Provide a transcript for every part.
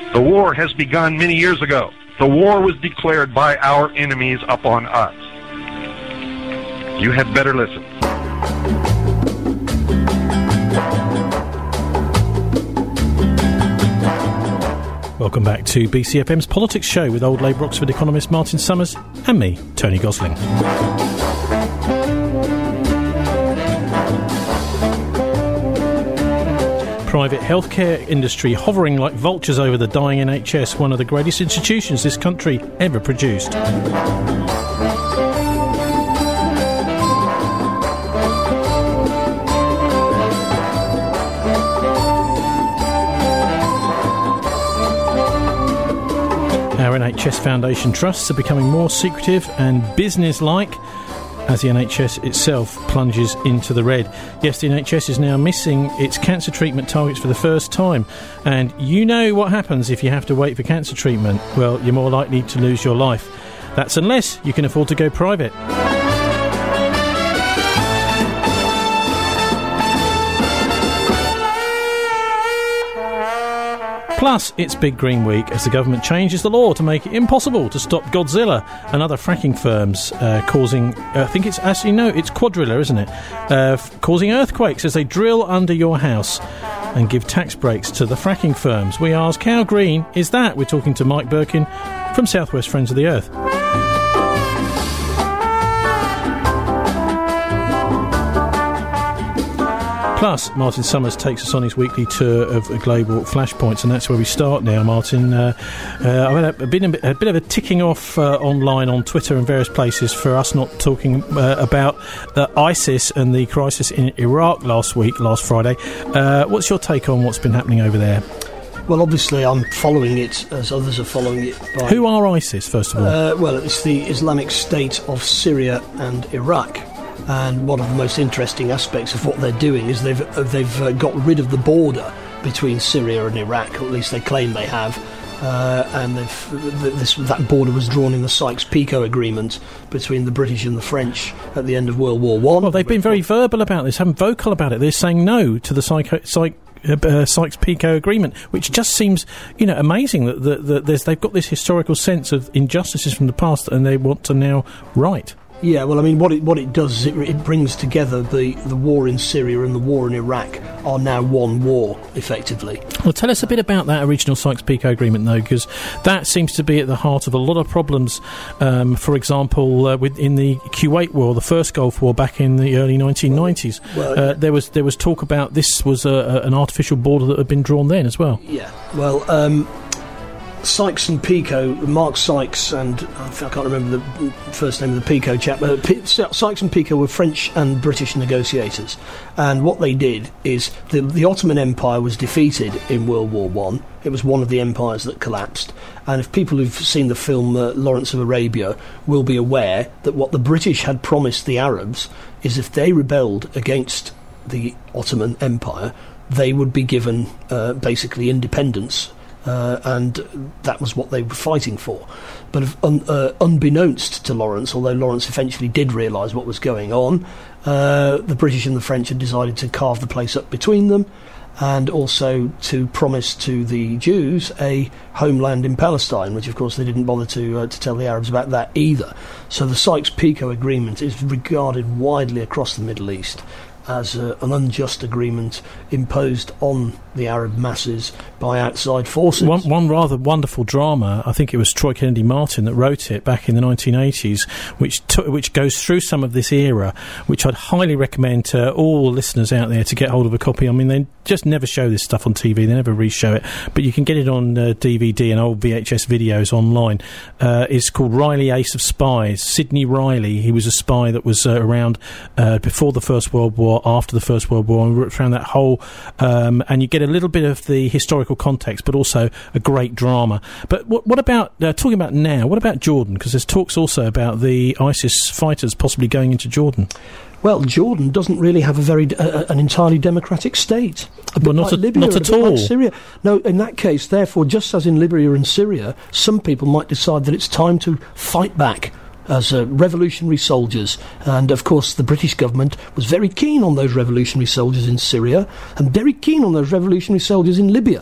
The war has begun many years ago. The war was declared by our enemies upon us. You had better listen. Welcome back to BCFM's Politics Show with Old Labour Oxford economist Martin Summers and me, Tony Gosling. Private healthcare industry hovering like vultures over the dying NHS, one of the greatest institutions this country ever produced. Our NHS Foundation trusts are becoming more secretive and business-like as the NHS itself plunges into the red. Yes, the NHS is now missing its cancer treatment targets for the first time. And you know what happens if you have to wait for cancer treatment. Well, you're more likely to lose your life. That's unless you can afford to go private. Plus, it's Big Green Week as the government changes the law to make it impossible to stop Godzilla and other fracking firms causing, I think it's actually, no, it's Quadrilla, isn't it? Causing earthquakes as they drill under your house and give tax breaks to the fracking firms. We ask, how green is that? We're talking to Mike Birkin from Southwest Friends of the Earth. Plus, Martin Summers takes us on his weekly tour of global flashpoints, and that's where we start now, Martin. I've had a bit of a ticking off online on Twitter and various places for us not talking about ISIS and the crisis in Iraq last Friday. What's your take on what's been happening over there? Well, obviously, I'm following it as others are following it. Who are ISIS, first of all? Well, it's the Islamic State of Syria and Iraq. And one of the most interesting aspects of what they're doing is they've got rid of the border between Syria and Iraq, or at least they claim they have. And that border was drawn in the Sykes-Picot Agreement between the British and the French at the end of World War I. Well, they've been very verbal about this, haven't vocal about it. They're saying no to the Sykes-Picot Agreement, which just seems, amazing that they've got this historical sense of injustices from the past and they want to now right. Yeah, well, I mean, what it does is it brings together the war in Syria and the war in Iraq are now one war, effectively. Well, tell us a bit about that original Sykes-Picot Agreement, though, because that seems to be at the heart of a lot of problems. For example, in the Kuwait War, the first Gulf War back in the early 1990s, there was talk about this was an artificial border that had been drawn then as well. Yeah, well, Sykes and Picot, Mark Sykes and I can't remember the first name of the Picot chap, Sykes and Picot were French and British negotiators, and what they did is the Ottoman Empire was defeated in World War I. It was one of the empires that collapsed, and if people who've seen the film Lawrence of Arabia will be aware that what the British had promised the Arabs is if they rebelled against the Ottoman Empire, they would be given basically independence. And that was what they were fighting for. But unbeknownst to Lawrence, although Lawrence eventually did realise what was going on, the British and the French had decided to carve the place up between them and also to promise to the Jews a homeland in Palestine, which of course they didn't bother to tell the Arabs about that either. So the Sykes-Picot Agreement is regarded widely across the Middle East as an unjust agreement imposed on the Arab masses by outside forces. One rather wonderful drama, I think it was Troy Kennedy Martin that wrote it back in the 1980s, which goes through some of this era, which I'd highly recommend to all listeners out there to get hold of a copy. I mean, they just never show this stuff on TV, they never re-show it, but you can get it on DVD and old VHS videos online. It's called Riley, Ace of Spies. Sidney Riley, he was a spy that was around before the First World War, after the First World War, and around that whole and you get a little bit of the historical context, but also a great drama. But what about talking about now? What about Jordan? Because there's talks also about the ISIS fighters possibly going into Jordan. Well, Jordan doesn't really have an entirely democratic state. Well, not at all. Like Syria. No, in that case, therefore, just as in Libya and Syria, some people might decide that it's time to fight back as revolutionary soldiers. And, of course, the British government was very keen on those revolutionary soldiers in Syria and very keen on those revolutionary soldiers in Libya.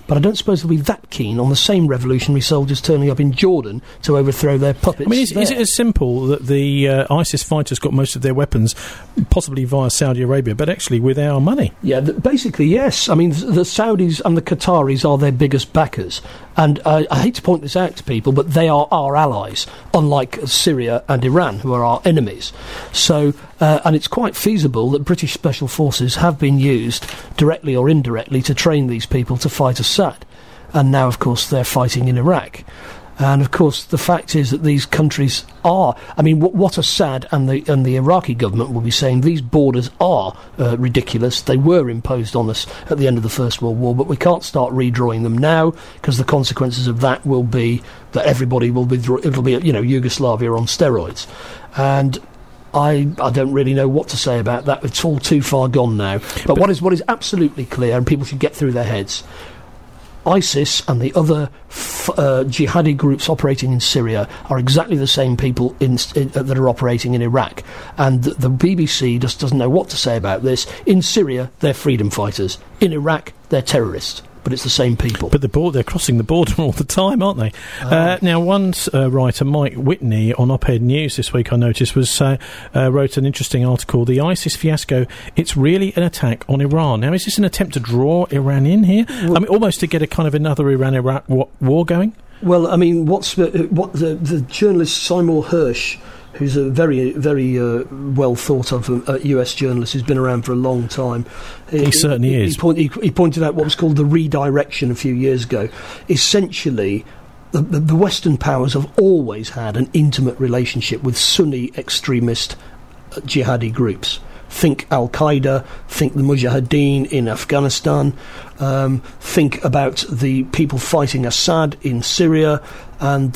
but I don't suppose they'll be that keen on the same revolutionary soldiers turning up in Jordan to overthrow their puppets. I mean, is it as simple that the ISIS fighters got most of their weapons possibly via Saudi Arabia, but actually with our money? Yeah, basically, yes. I mean, the Saudis and the Qataris are their biggest backers. And I hate to point this out to people, but they are our allies, unlike Syria and Iran, who are our enemies. So, and it's quite feasible that British special forces have been used, directly or indirectly, to train these people to fight Assad. And now, of course, they're fighting in Iraq. And, of course, the fact is that these countries are... I mean, what Assad and the Iraqi government will be saying, these borders are ridiculous. They were imposed on us at the end of the First World War, but we can't start redrawing them now, because the consequences of that will be that everybody will be... It'll be, Yugoslavia on steroids. And... I don't really know what to say about that. It's all too far gone now. But what is absolutely clear, and people should get through their heads... ISIS and the other jihadi groups operating in Syria are exactly the same people that are operating in Iraq. And the BBC just doesn't know what to say about this. In Syria, they're freedom fighters. In Iraq, they're terrorists. But it's the same people. But they're crossing the border all the time, aren't they? Now, one writer, Mike Whitney, on Op-Ed News this week, I noticed, wrote an interesting article, The ISIS Fiasco, It's Really an Attack on Iran. Now, is this an attempt to draw Iran in here? Well, I mean, almost to get a kind of another Iran-Iraq war going? Well, I mean, what the journalist Seymour Hersh, who's a very, very well thought of US journalist who's been around for a long time. He certainly is. He pointed out what was called the redirection a few years ago. Essentially, the Western powers have always had an intimate relationship with Sunni extremist jihadi groups. Think Al-Qaeda, think the Mujahideen in Afghanistan, think about the people fighting Assad in Syria, and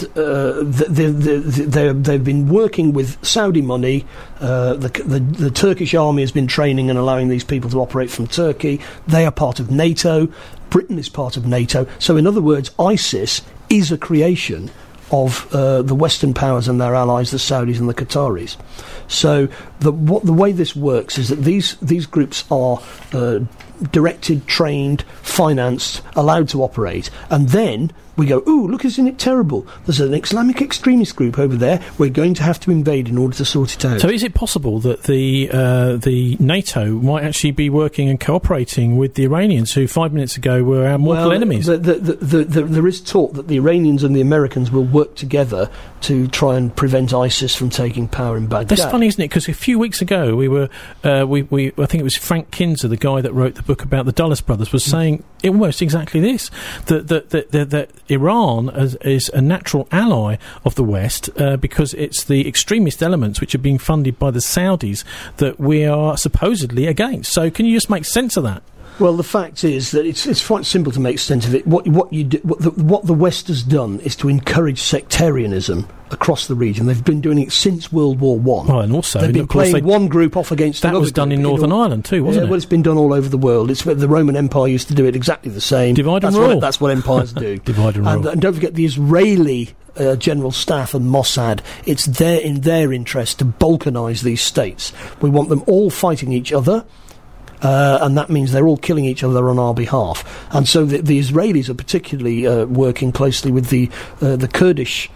they've been working with Saudi money. The Turkish army has been training and allowing these people to operate from Turkey. They are part of NATO. Britain is part of NATO. So, in other words, ISIS is a creation of the Western powers and their allies, the Saudis and the Qataris. So the way this works is that these groups are directed, trained, financed, allowed to operate, and then we go, ooh, look, isn't it terrible? There's an Islamic extremist group over there. We're going to have to invade in order to sort it out. So is it possible that the NATO might actually be working and cooperating with the Iranians, who 5 minutes ago were our mortal enemies? There is talk that the Iranians and the Americans will work together to try and prevent ISIS from taking power in Baghdad. That's funny, isn't it? Because a few weeks ago we were, I think it was Frank Kinzer, the guy that wrote the book about the Dulles brothers, was saying almost exactly this, that Iran is a natural ally of the West because it's the extremist elements which are being funded by the Saudis that we are supposedly against. So can you just make sense of that? Well, the fact is that it's quite simple to make sense of it. What the West has done is to encourage sectarianism across the region. They've been doing it since World War I. Oh, and also they've been playing one group off against another. That was done in Northern Ireland too, wasn't it? Well, it's been done all over the world. The Roman Empire used to do it exactly the same. Divide and rule. That's what empires do. Divide and rule. And don't forget the Israeli General Staff and Mossad. It's in their interest to balkanise these states. We want them all fighting each other. And that means they're all killing each other on our behalf. And so the Israelis are particularly working closely with the Kurdish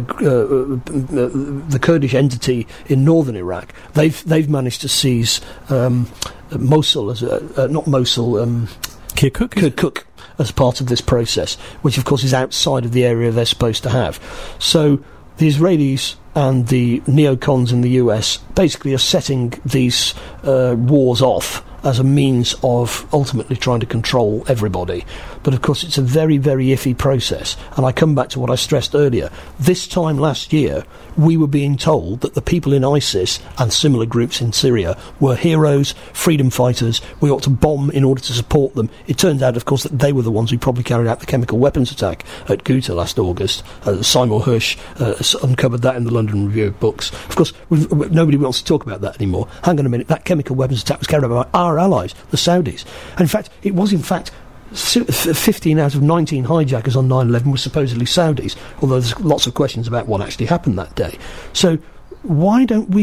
the Kurdish entity in northern Iraq. They've managed to seize Mosul not Mosul, Kirkuk as part of this process, which of course is outside of the area they're supposed to have. So the Israelis and the neocons in the US basically are setting these wars off as a means of ultimately trying to control everybody. But of course it's a very, very iffy process. And I come back to what I stressed earlier. This time last year, we were being told that the people in ISIS and similar groups in Syria were heroes, freedom fighters. We ought to bomb in order to support them. It turns out, of course, that they were the ones who probably carried out the chemical weapons attack at Ghouta last August. Seymour Hersh uncovered that in the London Review of Books. Of course, nobody wants to talk about that anymore. Hang on a minute, that chemical weapons attack was carried out by our allies, the Saudis. And in fact, it was 15 out of 19 hijackers on 9/11 were supposedly Saudis, although there's lots of questions about what actually happened that day. So why don't we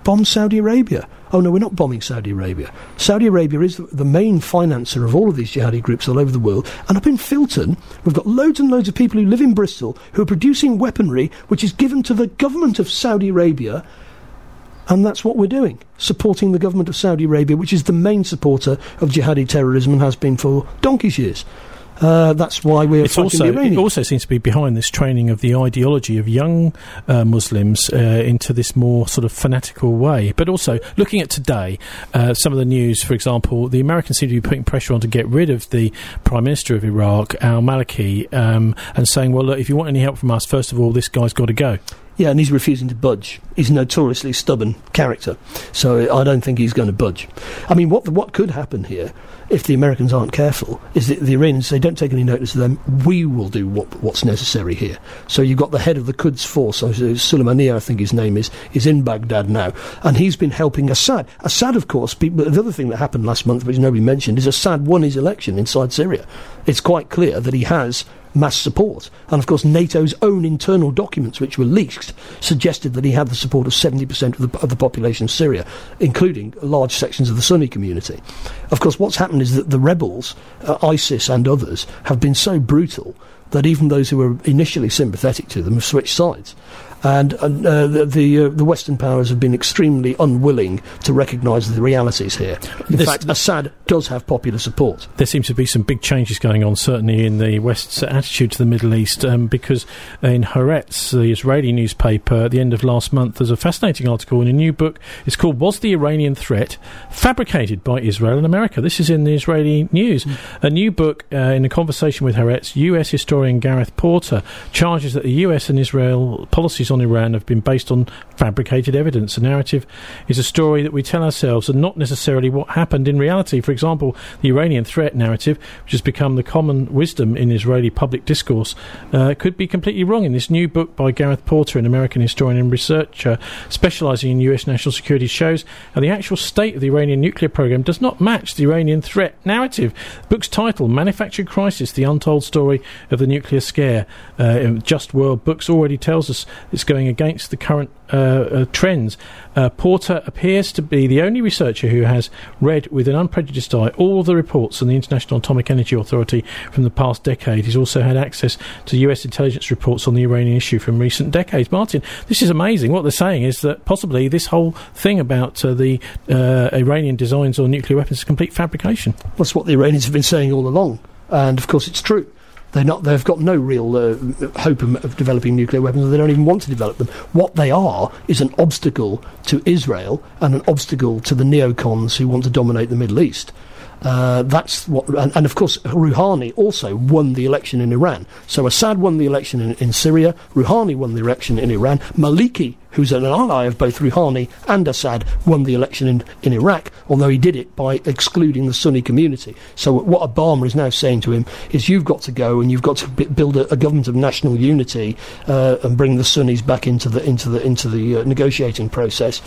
bomb Saudi Arabia. Oh, no, we're not bombing Saudi Arabia. Saudi Arabia is the main financer of all of these jihadi groups all over the world. And up in Filton, we've got loads and loads of people who live in Bristol who are producing weaponry which is given to the government of Saudi Arabia. And that's what we're doing, supporting the government of Saudi Arabia, which is the main supporter of jihadi terrorism and has been for donkey's years. That's why we're fighting the Iranians. It also seems to be behind this training of the ideology of young Muslims into this more sort of fanatical way. But also, looking at today, some of the news, for example, the Americans seem to be putting pressure on to get rid of the Prime Minister of Iraq, al-Maliki, and saying, well, look, if you want any help from us, first of all, this guy's got to go. Yeah, and he's refusing to budge. He's a notoriously stubborn character, so I don't think he's going to budge. I mean, what could happen here, if the Americans aren't careful, is that the Iranians say, don't take any notice of them, we will do what's necessary here. So you've got the head of the Quds force, Soleimani, I think his name is in Baghdad now, and he's been helping Assad. Assad, of course, the other thing that happened last month, which nobody mentioned, is Assad won his election inside Syria. It's quite clear that he has mass support. And, of course, NATO's own internal documents, which were leaked, suggested that he had the support of 70% of the population of Syria, including large sections of the Sunni community. Of course, what's happened is that the rebels, ISIS and others, have been so brutal that even those who were initially sympathetic to them have switched sides. And the Western powers have been extremely unwilling to recognise the realities here. In fact, Assad does have popular support. There seems to be some big changes going on, certainly in the West's attitude to the Middle East, because in Haaretz, the Israeli newspaper, at the end of last month, there's a fascinating article in a new book. It's called Was the Iranian Threat Fabricated by Israel and America? This is in the Israeli news. A new book, in a conversation with Haaretz, US historian Gareth Porter charges that the US and Israel policies on Iran have been based on fabricated evidence. The narrative is a story that we tell ourselves and not necessarily what happened in reality. For example, the Iranian threat narrative, which has become the common wisdom in Israeli public discourse, could be completely wrong. In this new book by Gareth Porter, an American historian and researcher specialising in US national security, shows how the actual state of the Iranian nuclear program does not match the Iranian threat narrative. The book's title, Manufactured Crisis, The Untold Story of the Nuclear Scare. Just World Books already tells us it's going against the current trends. Porter appears to be the only researcher who has read with an unprejudiced eye all of the reports on the International Atomic Energy Authority from the past decade. He's also had access to US intelligence reports on the Iranian issue from recent decades. Martin, this is amazing. What they're saying is that possibly this whole thing about the Iranian designs on nuclear weapons is complete fabrication. That's what the Iranians have been saying all along, and of course it's true. They've got no real hope of developing nuclear weapons, and they don't even want to develop them. What they are is an obstacle to Israel and an obstacle to the neocons who want to dominate the Middle East. That's what, and of course Rouhani also won the election in Iran. So Assad won the election in Syria, Rouhani won the election in Iran, Maliki, who's an ally of both Rouhani and Assad, won the election in Iraq, although he did it by excluding the Sunni community. So what Obama is now saying to him is, you've got to go and you've got to build a government of national unity and bring the Sunnis back into the negotiating process.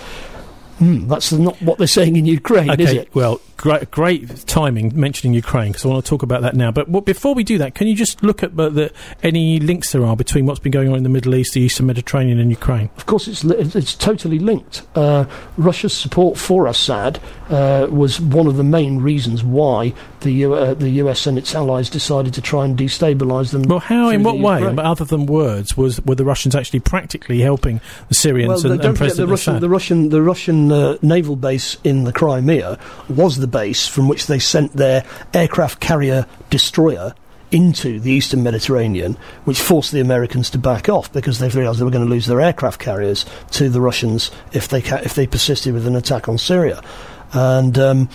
That's not what they're saying in Ukraine, is it? Well, great timing mentioning Ukraine, because I want to talk about that now. But before we do that, can you just look at any links there are between what's been going on in the Middle East, the Eastern Mediterranean and Ukraine? Of course, it's totally linked. Russia's support for Assad was one of the main reasons why the US and its allies decided to try and destabilise them. Well, how, in what way, other than words, were the Russians actually practically helping the Syrians and President Assad? The Russian naval base in the Crimea was the base from which they sent their aircraft carrier destroyer into the Eastern Mediterranean, which forced the Americans to back off because they realised they were going to lose their aircraft carriers to the Russians if they persisted with an attack on Syria. And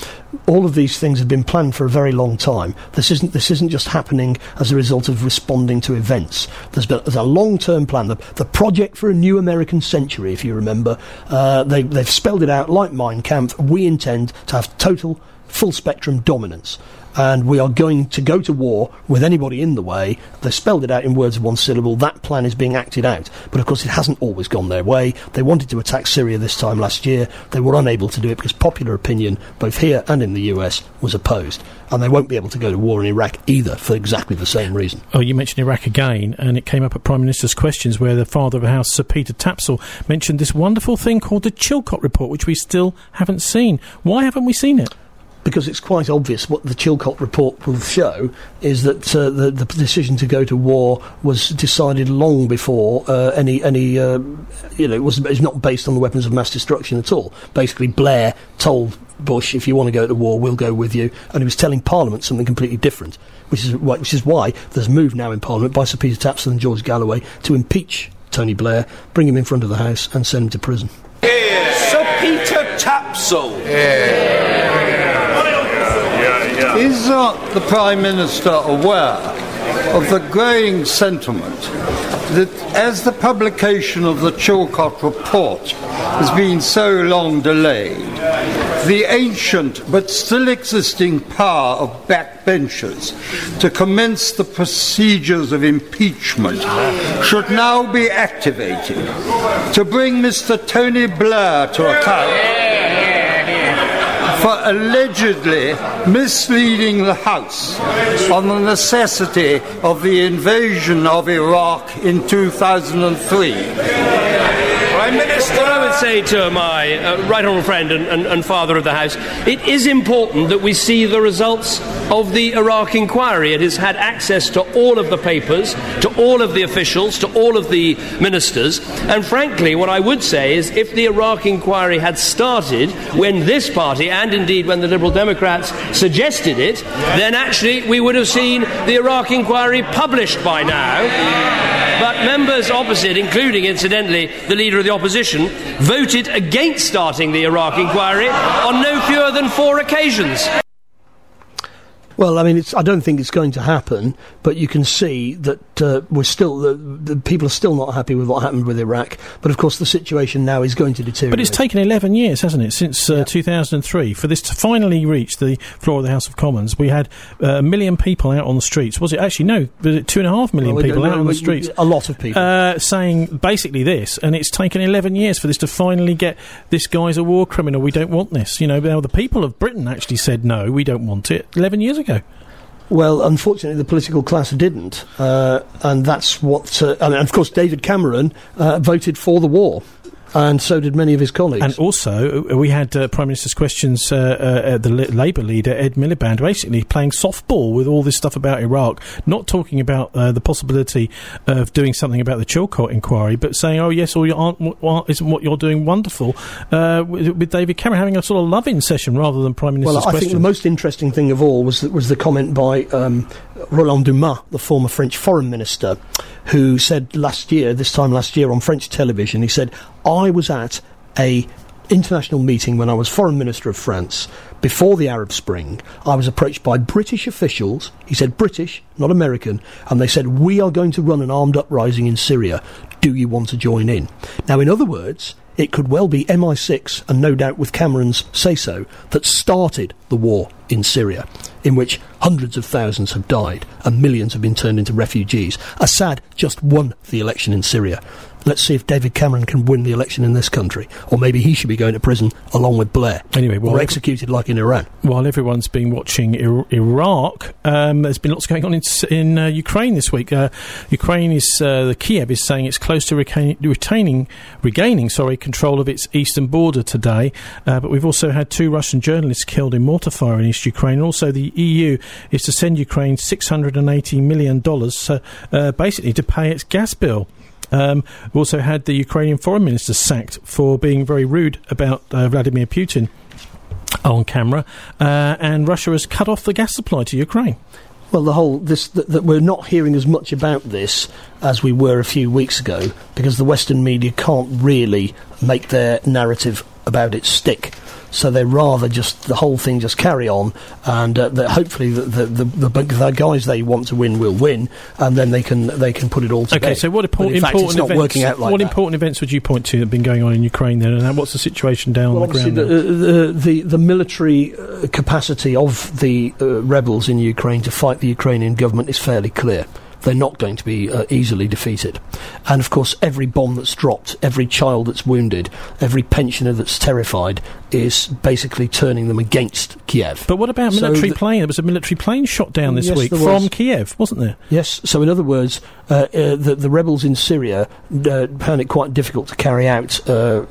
all of these things have been planned for a very long time. This isn't just happening as a result of responding to events. There's a long-term plan. The project for a new American century, if you remember, they've spelled it out like Mein Kampf. We intend to have total full-spectrum dominance. And we are going to go to war with anybody in the way. They spelled it out in words of one syllable. That plan is being acted out. But, of course, it hasn't always gone their way. They wanted to attack Syria this time last year. They were unable to do it because popular opinion, both here and in the US, was opposed. And they won't be able to go to war in Iraq either for exactly the same reason. Oh, you mentioned Iraq again, and it came up at Prime Minister's Questions, where the Father of the House, Sir Peter Tapsell, mentioned this wonderful thing called the Chilcot Report, which we still haven't seen. Why haven't we seen it? Because it's quite obvious what the Chilcot Report will show is that the decision to go to war was decided long before it was not based on the weapons of mass destruction at all. Basically, Blair told Bush, if you want to go to war, we'll go with you, and he was telling Parliament something completely different, which is why there's a move now in Parliament by Sir Peter Tapsell and George Galloway to impeach Tony Blair, bring him in front of the House and send him to prison. Yeah. Sir Peter Tapsell. Is the Prime Minister aware of the growing sentiment that as the publication of the Chilcot Report has been so long delayed, the ancient but still existing power of backbenchers to commence the procedures of impeachment should now be activated to bring Mr. Tony Blair to account for allegedly misleading the House on the necessity of the invasion of Iraq in 2003. Prime Minister, I would say to my right honourable friend and Father of the House, it is important that we see the results of the Iraq inquiry. It has had access to all of the papers, to all of the officials, to all of the ministers, and frankly what I would say is if the Iraq inquiry had started when this party, and indeed when the Liberal Democrats suggested it, then actually we would have seen the Iraq inquiry published by now. But members opposite, including incidentally the Leader of the Opposition, voted against starting the Iraq inquiry on no fewer than 4 occasions. Well, I mean, I don't think it's going to happen, but you can see that we're still the people are still not happy with what happened with Iraq. But of course, the situation now is going to deteriorate. But it's taken 11 years, hasn't it, since 2003 for this to finally reach the floor of the House of Commons. We had 1 million people out on the streets. Was it actually no? Was it 2.5 million people out on the streets? A lot of people saying basically this, and it's taken 11 years for this to finally get this guy's a war criminal. We don't want this. You know, the people of Britain actually said no, we don't want it 11 years ago. Well, unfortunately, the political class didn't, and that's what. And of course, David Cameron voted for the war, and so did many of his colleagues. And also, we had Prime Minister's Questions, the Labour leader, Ed Miliband, basically playing softball with all this stuff about Iraq, not talking about the possibility of doing something about the Chilcot inquiry, but saying, oh, yes, or isn't what you're doing wonderful, with David Cameron having a sort of love-in session rather than Prime Minister's Questions. Well, I think the most interesting thing of all was the comment by Roland Dumas, the former French foreign minister, who said this time last year on French television, he said, I was at a international meeting when I was Foreign Minister of France before the Arab Spring. I was approached by British officials, he said British, not American, and they said, we are going to run an armed uprising in Syria. Do you want to join in? Now, in other words, it could well be MI6, and no doubt with Cameron's say-so, that started the war in Syria, in which hundreds of thousands have died and millions have been turned into refugees. Assad just won the election in Syria. Let's see if David Cameron can win the election in this country. Or maybe he should be going to prison along with Blair. Anyway, or executed like in Iran. While everyone's been watching Iraq, there's been lots going on in Ukraine this week. Ukraine is, Kiev is saying it's close to regaining control of its eastern border today. But we've also had 2 Russian journalists killed in mortar fire in East Ukraine. Also, the EU is to send Ukraine $680 million, basically to pay its gas bill. We also had the Ukrainian foreign minister sacked for being very rude about Vladimir Putin on camera, and Russia has cut off the gas supply to Ukraine. Well, that we're not hearing as much about this as we were a few weeks ago, because the Western media can't really make their narrative about it stick. So they rather just the whole thing just carry on, and hopefully the guys they want to win will win, and then they can put it all together. Okay, so what important it's not events? Working out like what that. Important events would you point to that have been going on in Ukraine then, and what's the situation down on the ground? The military capacity of the rebels in Ukraine to fight the Ukrainian government is fairly clear. They're not going to be easily defeated. And, of course, every bomb that's dropped, every child that's wounded, every pensioner that's terrified is basically turning them against Kiev. But what about military plane? There was a military plane shot down this week from Kiev, wasn't there? Yes. So, in other words, the rebels in Syria found it quite difficult to carry out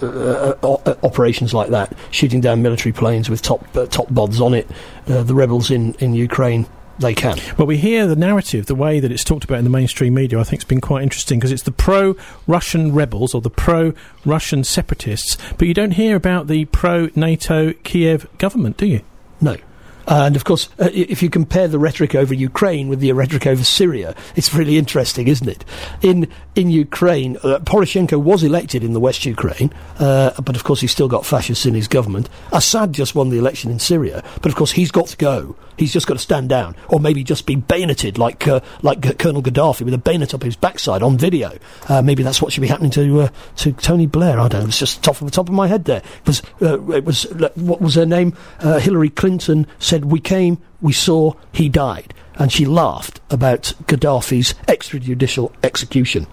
operations like that, shooting down military planes with top bods on it. The rebels in Ukraine, they can. Well, we hear the narrative, the way that it's talked about in the mainstream media, I think it's been quite interesting, because it's the pro-Russian rebels or the pro-Russian separatists, but you don't hear about the pro-NATO Kiev government, do you? No. And, of course, if you compare the rhetoric over Ukraine with the rhetoric over Syria, it's really interesting, isn't it? In Ukraine, Poroshenko was elected in the West Ukraine, but, of course, he's still got fascists in his government. Assad just won the election in Syria, but, of course, he's got to go. He's just got to stand down, or maybe just be bayoneted like Colonel Gaddafi with a bayonet up his backside on video. Maybe that's what should be happening to Tony Blair. I don't know. It's just off the top of my head there. It was what was her name? Hillary Clinton said, "We came, we saw, he died," and she laughed about Gaddafi's extrajudicial execution.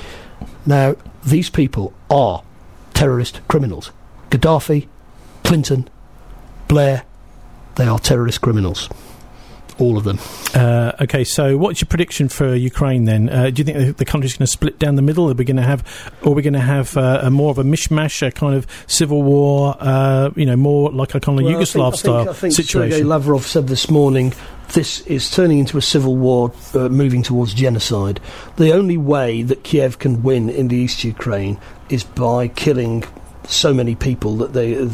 Now, these people are terrorist criminals. Gaddafi, Clinton, Blair. They are terrorist criminals. All of them. Okay, so what's your prediction for Ukraine then? Do you think the country's going to split down the middle? Are we going to have a more of a mishmash, a kind of civil war, more like a kind of Yugoslav-style situation? Sergei Lavrov said this morning, this is turning into a civil war, moving towards genocide. The only way that Kiev can win in the East Ukraine is by killing so many people that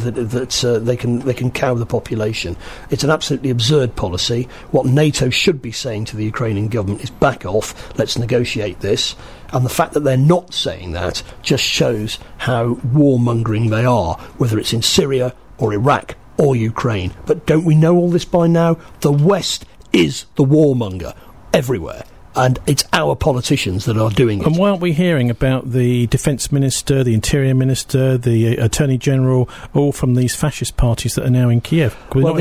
they can cow the population. It's an absolutely absurd policy. What NATO should be saying to the Ukrainian government is back off, let's negotiate this. And the fact that they're not saying that just shows how warmongering they are, whether it's in Syria or Iraq or Ukraine. But don't we know all this by now? The West is the warmonger everywhere. And it's our politicians that are doing it. And why aren't we hearing about the Defence Minister, the Interior Minister, the Attorney General, all from these fascist parties that are now in Kiev?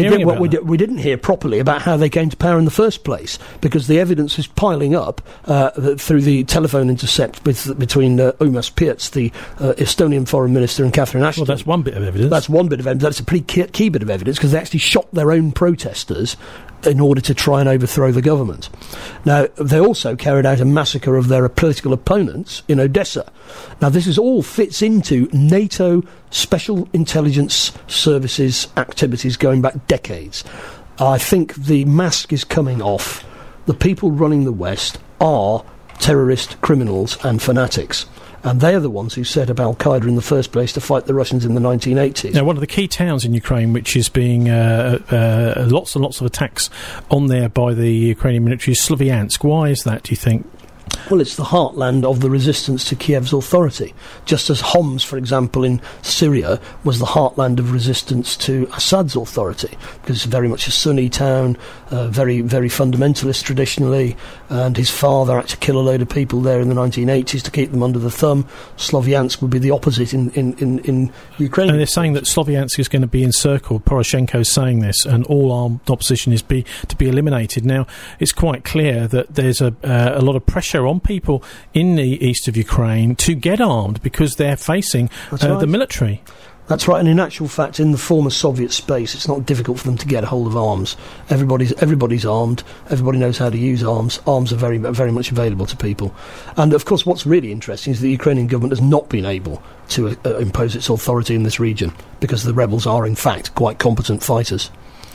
We didn't hear properly about how they came to power in the first place, because the evidence is piling up through the telephone intercept between Umas Piets, the Estonian Foreign Minister, and Catherine Ashton. Well, that's one bit of evidence. That's one bit of evidence. That's a pretty key bit of evidence, because they actually shot their own protesters in order to try and overthrow the government. Now, they also carried out a massacre of their political opponents in Odessa. Now, this all fits into NATO Special Intelligence Services activities going back decades. I think the mask is coming off. The people running the West are terrorist criminals and fanatics. And they are the ones who set up Al-Qaeda in the first place to fight the Russians in the 1980s. Now, one of the key towns in Ukraine, which is being lots and lots of attacks on there by the Ukrainian military, is Sloviansk. Why is that, do you think? Well, it's the heartland of the resistance to Kiev's authority. Just as Homs, for example, in Syria, was the heartland of resistance to Assad's authority, because it's very much a Sunni town, very, very fundamentalist traditionally, and his father had to kill a load of people there in the 1980s to keep them under the thumb. Sloviansk would be the opposite in Ukraine. And they're saying that Sloviansk is going to be encircled. Poroshenko's saying this, and all armed opposition is to be eliminated. Now, it's quite clear that there's a lot of pressure on people in the east of Ukraine to get armed because they're facing the military. That's right, and in actual fact, in the former Soviet space, it's not difficult for them to get a hold of arms. Everybody's armed. Everybody knows how to use arms. Arms are very, very much available to people. And, of course, what's really interesting is the Ukrainian government has not been able to impose its authority in this region, because the rebels are, in fact, quite competent fighters.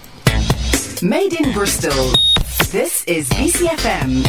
Made in Bristol. This is BCFM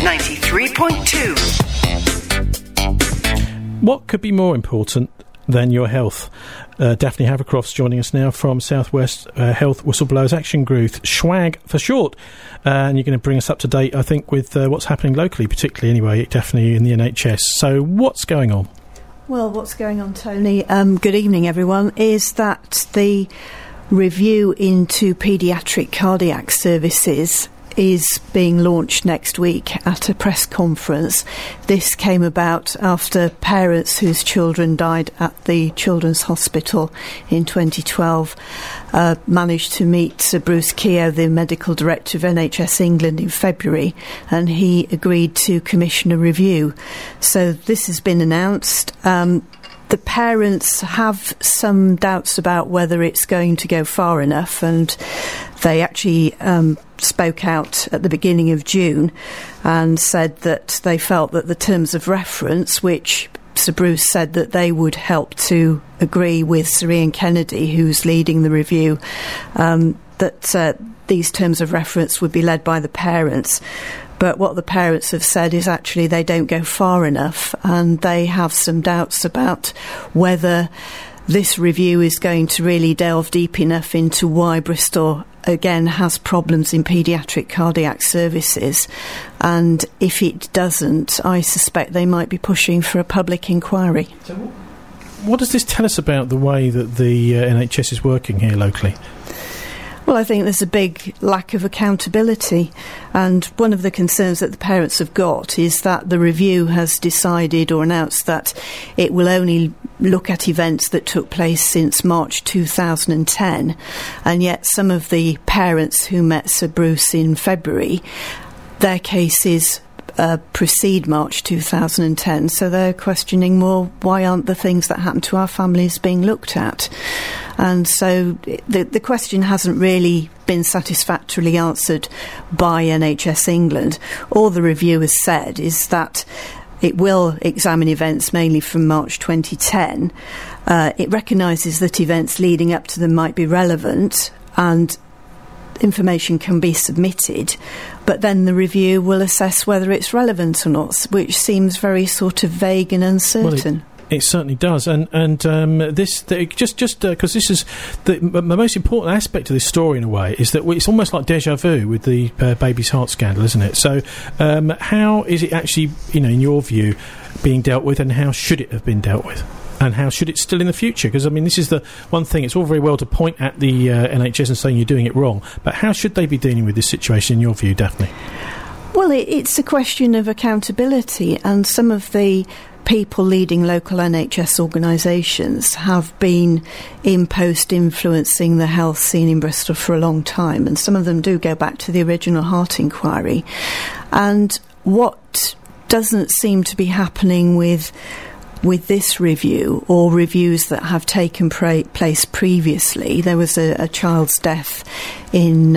93.2. What could be more important than your health? Daphne Havercroft's joining us now from Southwest Health Whistleblowers Action Group, SWAG for short. And you're going to bring us up to date, I think, with what's happening locally, particularly anyway, Daphne, in the NHS. So what's going on? Well, what's going on, Tony, good evening, everyone, is that the review into paediatric cardiac services is being launched next week at a press conference. This came about after parents whose children died at the Children's Hospital in 2012 managed to meet Sir Bruce Keogh, the Medical Director of NHS England, in February, and he agreed to commission a review. So this has been announced. The parents have some doubts about whether it's going to go far enough, and they actually spoke out at the beginning of June and said that they felt that the terms of reference, which Sir Bruce said that they would help to agree with Sir Ian Kennedy, who's leading the review, that these terms of reference would be led by the parents. But what the parents have said is actually they don't go far enough, and they have some doubts about whether this review is going to really delve deep enough into why Bristol again has problems in paediatric cardiac services. And if it doesn't, I suspect they might be pushing for a public inquiry. So what does this tell us about the way that the NHS is working here locally? Well, I think there's a big lack of accountability, and one of the concerns that the parents have got is that the review has decided or announced that it will only look at events that took place since March 2010, and yet some of the parents who met Sir Bruce in February, their cases precede March 2010, so they're questioning, well, why aren't the things that happened to our families being looked at? And so the question hasn't really been satisfactorily answered by NHS England. All the review has said is that it will examine events mainly from March 2010. It recognises that events leading up to them might be relevant, and information can be submitted, but then the review will assess whether it's relevant or not, which seems very sort of vague and uncertain. Well, it certainly does, and this because this is the most important aspect of this story in a way, is that it's almost like déjà vu with the Baby's Heart scandal, isn't it? So how is it actually, in your view, being dealt with, and how should it have been dealt with? And how should it still in the future? Because, this is the one thing. It's all very well to point at the NHS and saying you're doing it wrong, but how should they be dealing with this situation in your view, Daphne? Well, it's a question of accountability, and some of the people leading local NHS organisations have been in post influencing the health scene in Bristol for a long time, and some of them do go back to the original heart inquiry. And what doesn't seem to be happening with this review, or reviews that have taken place previously. There was a child's death in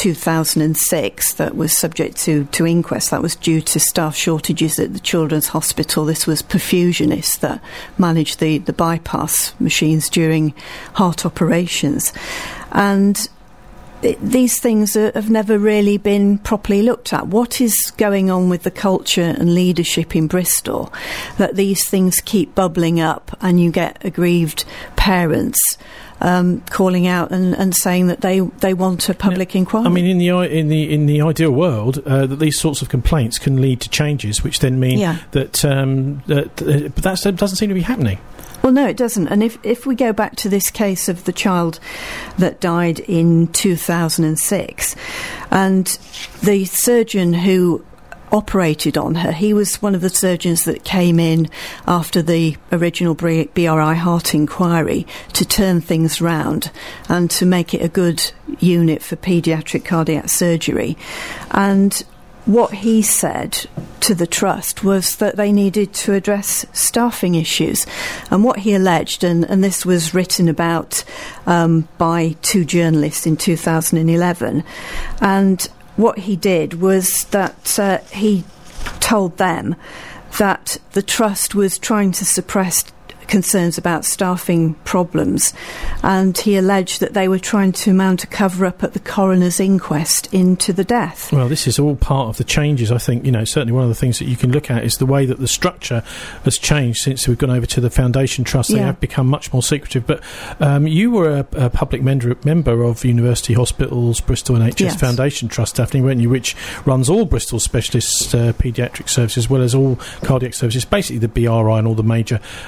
2006 that was subject to inquest. That was due to staff shortages at the Children's Hospital. This was perfusionists that managed the bypass machines during heart operations. And these things have never really been properly looked at. What is going on with the culture and leadership in Bristol that these things keep bubbling up, and you get aggrieved parents calling out and saying that they want a public inquiry? In the ideal world, that these sorts of complaints can lead to changes, which then mean that doesn't seem to be happening. Well, no, it doesn't. And if we go back to this case of the child that died in 2006, and the surgeon who operated on her, he was one of the surgeons that came in after the original BRI heart inquiry to turn things round and to make it a good unit for paediatric cardiac surgery. And what he said to the trust was that they needed to address staffing issues. And what he alleged, and this was written about by two journalists in 2011, and what he did was that he told them that the trust was trying to suppress concerns about staffing problems, and he alleged that they were trying to mount a cover-up at the coroner's inquest into the death. Well, this is all part of the changes. I think, certainly one of the things that you can look at is the way that the structure has changed since we've gone over to the Foundation Trust. They have become much more secretive. But you were a public member of University Hospitals Bristol NHS Foundation Trust, Daphne, weren't you, which runs all Bristol specialist paediatric services as well as all cardiac services, basically the BRI and all the major hospitals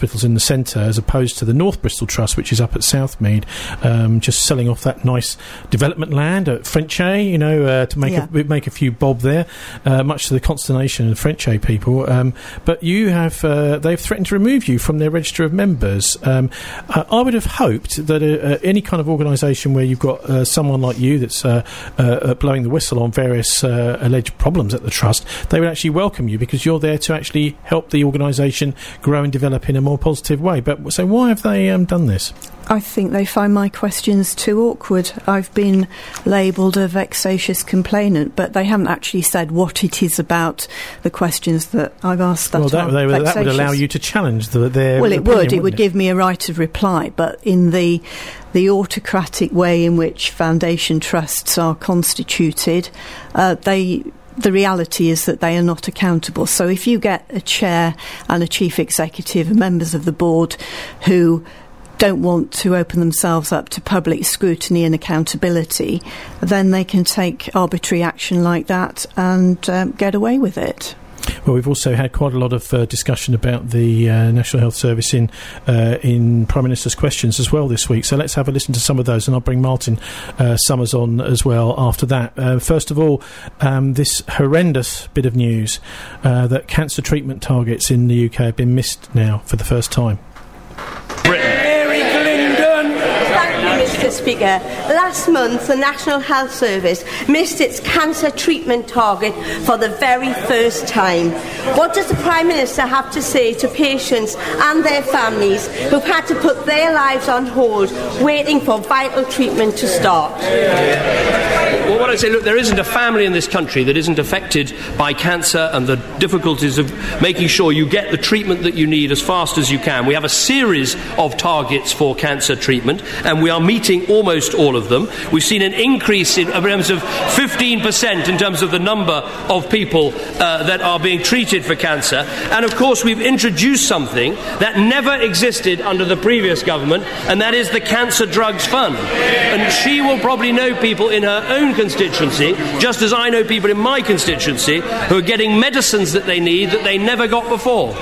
hospitals in the centre, as opposed to the North Bristol Trust, which is up at Southmead, just selling off that nice development land at Frenchay, to make a few bob there, much to the consternation of the Frenchay people. But you have they've threatened to remove you from their register of members. I would have hoped that any kind of organisation where you've got someone like you that's blowing the whistle on various alleged problems at the trust, they would actually welcome you, because you're there to actually help the organisation grow and develop in a more positive way. But so why have they done this? I think they find my questions too awkward. I've been labelled a vexatious complainant, but they haven't actually said what it is about the questions that I've asked that that would allow you to challenge their Well, opinion, it would give me a right of reply, but in the autocratic way in which foundation trusts are constituted, the reality is that they are not accountable. So if you get a chair and a chief executive and members of the board who don't want to open themselves up to public scrutiny and accountability, then they can take arbitrary action like that and get away with it. Well, we've also had quite a lot of discussion about the National Health Service in Prime Minister's questions as well this week. So let's have a listen to some of those, and I'll bring Martin Summers on as well after that. First of all, this horrendous bit of news that cancer treatment targets in the UK have been missed now for the first time. Mr. Speaker, last month the National Health Service missed its cancer treatment target for the very first time. What does the Prime Minister have to say to patients and their families who've had to put their lives on hold waiting for vital treatment to start? Well, what I say, look, there isn't a family in this country that isn't affected by cancer and the difficulties of making sure you get the treatment that you need as fast as you can. We have a series of targets for cancer treatment, and we are meeting almost all of them. We've seen an increase in terms of 15% in terms of the number of people that are being treated for cancer. And of course we've introduced something that never existed under the previous government, and that is the Cancer Drugs Fund. And she will probably know people in her own constituency, just as I know people in my constituency, who are getting medicines that they need that they never got before.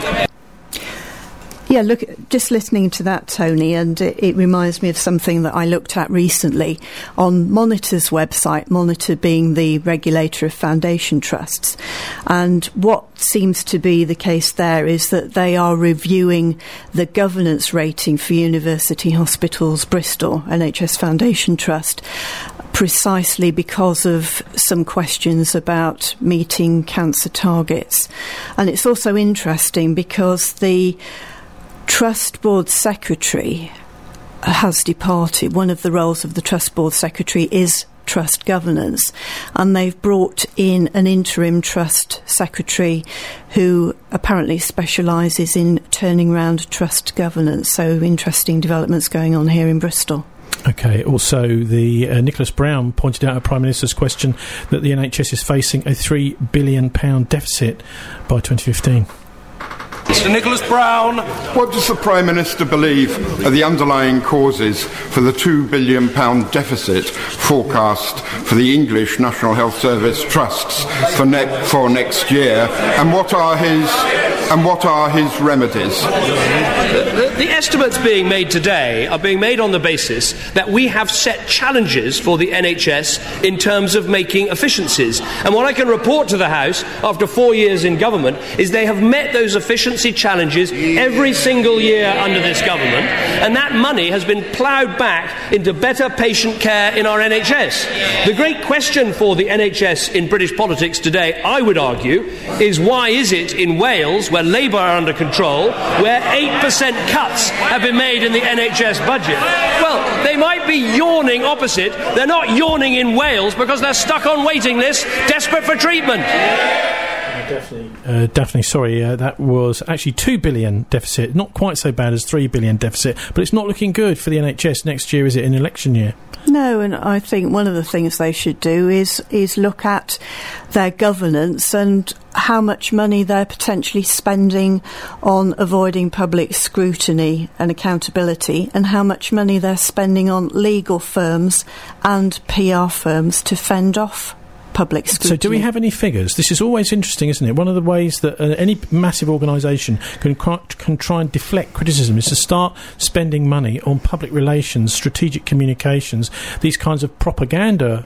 Yeah, look, just listening to that, Tony, and it reminds me of something that I looked at recently on Monitor's website, Monitor being the regulator of foundation trusts. And what seems to be the case there is that they are reviewing the governance rating for University Hospitals Bristol, NHS Foundation Trust, precisely because of some questions about meeting cancer targets. And it's also interesting because the Trust Board Secretary has departed. One of the roles of the Trust Board Secretary is trust governance, and they've brought in an interim Trust Secretary who apparently specialises in turning round trust governance. So interesting developments going on here in Bristol. OK, also the Nicholas Brown pointed out at Prime Minister's question that the NHS is facing a £3 billion deficit by 2015. Mr. Nicholas Brown. What does the Prime Minister believe are the underlying causes for the £2 billion deficit forecast for the English National Health Service trusts for next year, and what are his remedies? The estimates being made today are being made on the basis that we have set challenges for the NHS in terms of making efficiencies. And what I can report to the House after 4 years in government is they have met those efficiency challenges every single year under this government, and that money has been ploughed back into better patient care in our NHS. The great question for the NHS in British politics today, I would argue, is why is it in Wales, where Labour are under control, where 8% cuts have been made in the NHS budget? Well, they might be yawning opposite. They're not yawning in Wales because they're stuck on waiting lists, desperate for treatment. Daphne, sorry, that was actually £2 billion deficit. Not quite so bad as £3 billion deficit, but it's not looking good for the NHS next year. Is it an election year? No, and I think one of the things they should do is look at their governance and how much money they're potentially spending on avoiding public scrutiny and accountability, and how much money they're spending on legal firms and PR firms to fend off public scrutiny. So do we have any figures? This is always interesting, isn't it? One of the ways that any massive organisation can try and deflect criticism is to start spending money on public relations, strategic communications, these kinds of propaganda.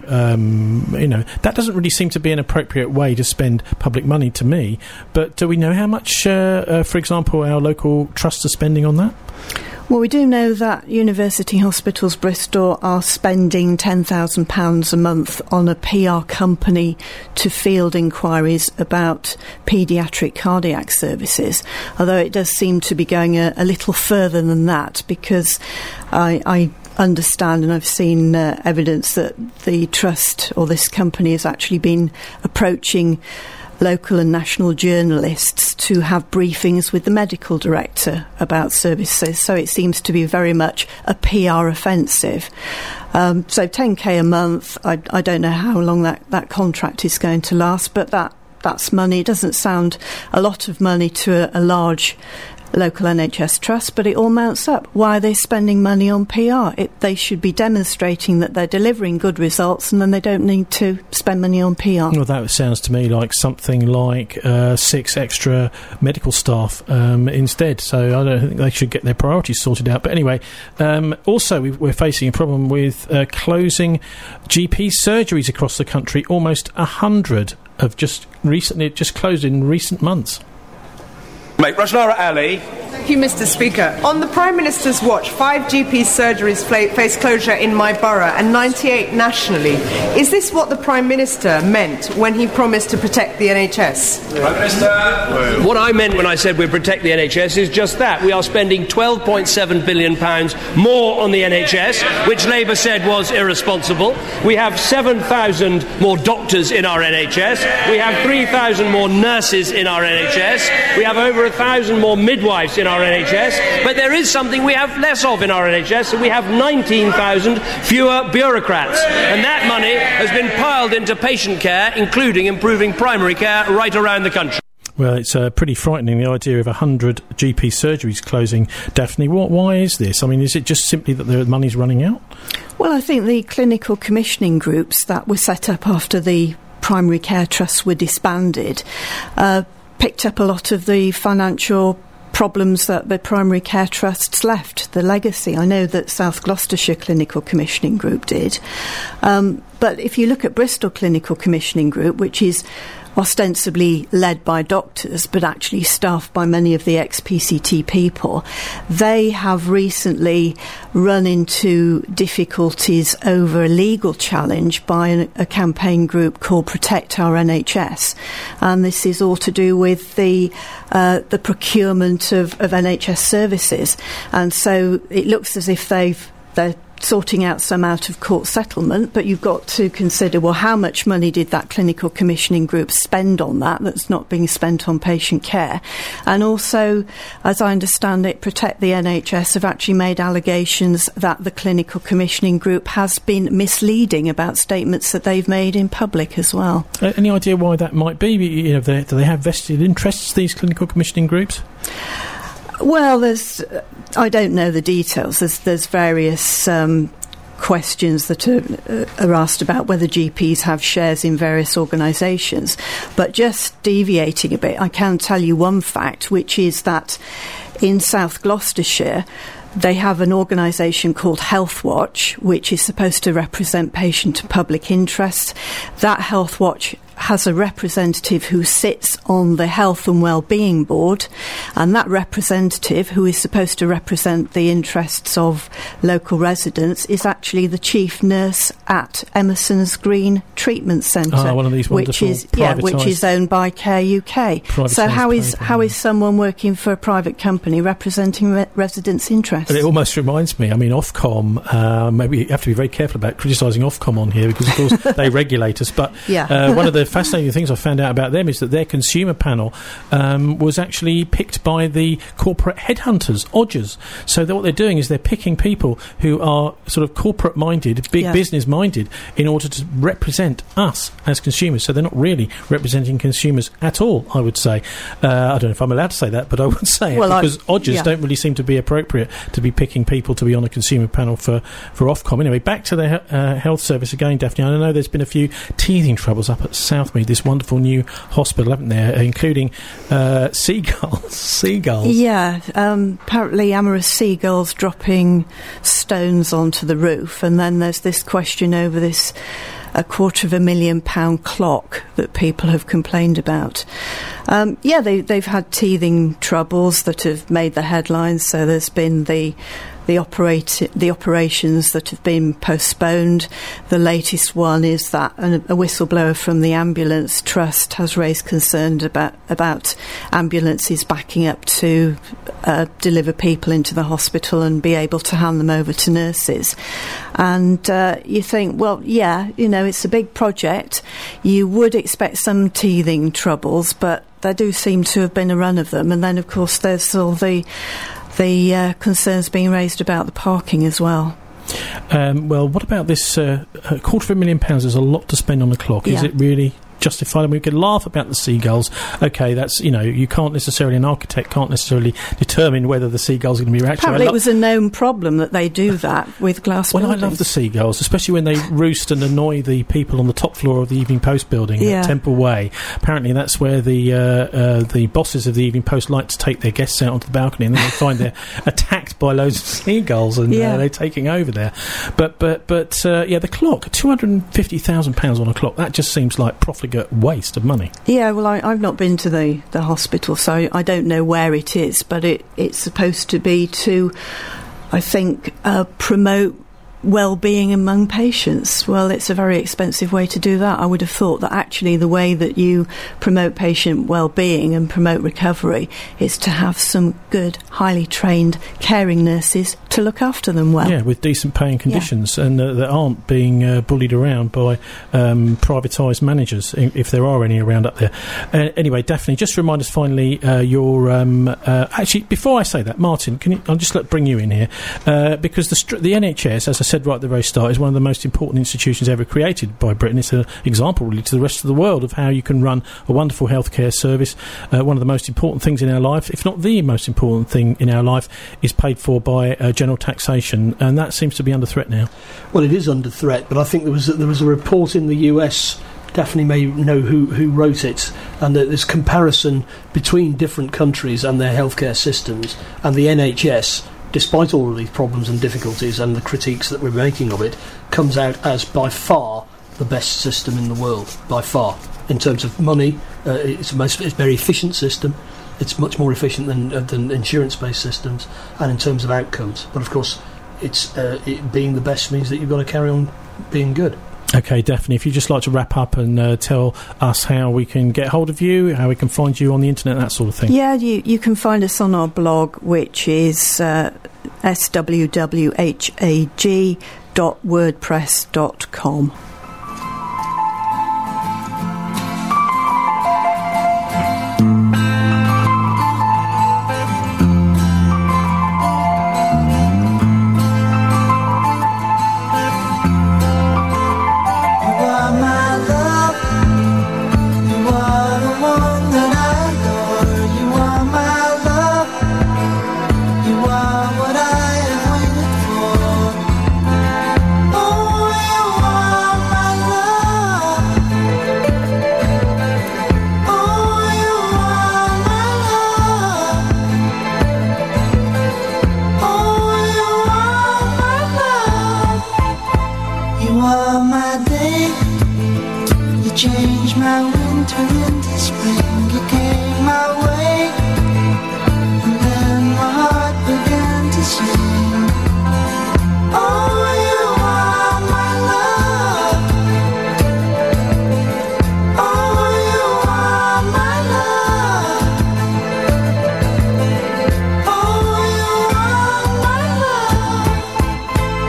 That doesn't really seem to be an appropriate way to spend public money to me. But do we know how much, for example, our local trusts are spending on that? Well, we do know that University Hospitals Bristol are spending £10,000 a month on a PR company to field inquiries about paediatric cardiac services, although it does seem to be going a little further than that, because I understand, and I've seen evidence that the trust or this company has actually been approaching local and national journalists to have briefings with the medical director about services, so it seems to be very much a PR offensive. So 10k a month, I don't know how long that contract is going to last, but that's money. It doesn't sound a lot of money to a large local NHS trust, but it all mounts up. Why are they spending money on PR? They should be demonstrating that they're delivering good results, and then they don't need to spend money on PR. Well, that sounds to me like something like 6 extra medical staff instead, so I don't think they should get their priorities sorted out. But anyway, also we're facing a problem with closing GP surgeries across the country. Almost 100 have just closed in recent months. Mate, Rajnara Ali. Thank you, Mr. Speaker. On the Prime Minister's watch, 5 GP surgeries face closure in my borough and 98 nationally. Is this what the Prime Minister meant when he promised to protect the NHS? Prime Minister. What I meant when I said we protect the NHS is just that. We are spending £12.7 billion more on the NHS, which Labour said was irresponsible. We have 7,000 more doctors in our NHS. We have 3,000 more nurses in our NHS. We have over 1,000 more midwives in our NHS, but there is something we have less of in our NHS, and we have 19,000 fewer bureaucrats, and that money has been piled into patient care, including improving primary care right around the country. Well, it's pretty frightening, the idea of 100 GP surgeries closing. Daphne, why is this? I mean, is it just simply that the money's running out? Well, I think the clinical commissioning groups that were set up after the primary care trusts were disbanded picked up a lot of the financial problems that the primary care trusts left, the legacy. I know that South Gloucestershire Clinical Commissioning Group did. But if you look at Bristol Clinical Commissioning Group, which is ostensibly led by doctors but actually staffed by many of the ex-PCT people, they have recently run into difficulties over a legal challenge by a campaign group called Protect Our NHS, and this is all to do with the procurement of NHS services, and so it looks as if they're sorting out some out-of-court settlement, but you've got to consider, well, how much money did that clinical commissioning group spend on that's not being spent on patient care? And also, as I understand it, Protect the NHS have actually made allegations that the clinical commissioning group has been misleading about statements that they've made in public as well. Any idea why that might be? Do they have vested interests, these clinical commissioning groups? Well, I don't know the details. There's various questions that are asked about whether GPs have shares in various organisations. But just deviating a bit, I can tell you one fact, which is that in South Gloucestershire, they have an organisation called Health Watch, which is supposed to represent patient and public interest. That Health Watch has a representative who sits on the Health and Wellbeing Board, and that representative, who is supposed to represent the interests of local residents, is actually the chief nurse at Emerson's Green Treatment Centre, one of these which is owned by Care UK. So how is someone working for a private company representing residents' interests? But it almost reminds me, I mean, Ofcom, maybe you have to be very careful about criticising Ofcom on here, because of course they regulate us, but one of the the fascinating things I found out about them is that their consumer panel was actually picked by the corporate headhunters, Odgers. So what they're doing is they're picking people who are sort of corporate-minded, big business-minded, in order to represent us as consumers. So they're not really representing consumers at all, I would say. I don't know if I'm allowed to say that, but I would say it, because Odgers don't really seem to be appropriate to be picking people to be on a consumer panel for Ofcom. Anyway, back to the health service again, Daphne. I know there's been a few teething troubles up at Southmead, this wonderful new hospital, haven't there, including seagulls. Yeah, apparently amorous seagulls dropping stones onto the roof, and then there's this question over this £250,000 clock that people have complained about. They've had teething troubles that have made the headlines. So there's been the operations that have been postponed. The latest one is that a whistleblower from the Ambulance Trust has raised concerns about ambulances backing up to deliver people into the hospital and be able to hand them over to nurses. And you think, it's a big project. You would expect some teething troubles, but there do seem to have been a run of them. And then, of course, there's all the concerns being raised about the parking as well. What about this £250,000? There's a lot to spend on the clock. Is it really justified? And we could laugh about the seagulls. Okay, that's, you can't necessarily, an architect can't necessarily determine whether the seagulls are going to be reactive. Apparently it was a known problem that they do that with glass buildings. I love the seagulls, especially when they roost and annoy the people on the top floor of the Evening Post building at Temple Way. Apparently that's where the bosses of the Evening Post like to take their guests out onto the balcony, and then they find they're attacked by loads of seagulls, and they're taking over there. But the clock, £250,000 on a clock, that just seems like profligate waste of money. Yeah, well, I've not been to the hospital, so I don't know where it is, but it's supposed to be to, I think, promote well-being among patients. Well, it's a very expensive way to do that. I would have thought that actually the way that you promote patient well-being and promote recovery is to have some good, highly trained, caring nurses to look after them well. Yeah, with decent paying conditions, and that aren't being bullied around by privatised managers, if there are any around up there. Anyway, Daphne, just remind us finally your... actually, before I say that, Martin, I'll just bring you in here, because the NHS, as I said right at the very start, is one of the most important institutions ever created by Britain. It's an example, really, to the rest of the world of how you can run a wonderful healthcare service. One of the most important things in our life, if not the most important thing in our life, is paid for by general taxation, and that seems to be under threat now. Well, it is under threat, but I think there was a report in the US. Daphne may know who wrote it, and that this comparison between different countries and their healthcare systems, and the NHS, despite all of these problems and difficulties and the critiques that we're making of it, comes out as by far the best system in the world, by far. In terms of money, it's a very efficient system. It's much more efficient than insurance-based systems, and in terms of outcomes. But of course, it being the best means that you've got to carry on being good. Okay, Daphne, if you'd just like to wrap up and tell us how we can get hold of you, how we can find you on the internet, that sort of thing. Yeah, you can find us on our blog, which is swwhag.wordpress.com.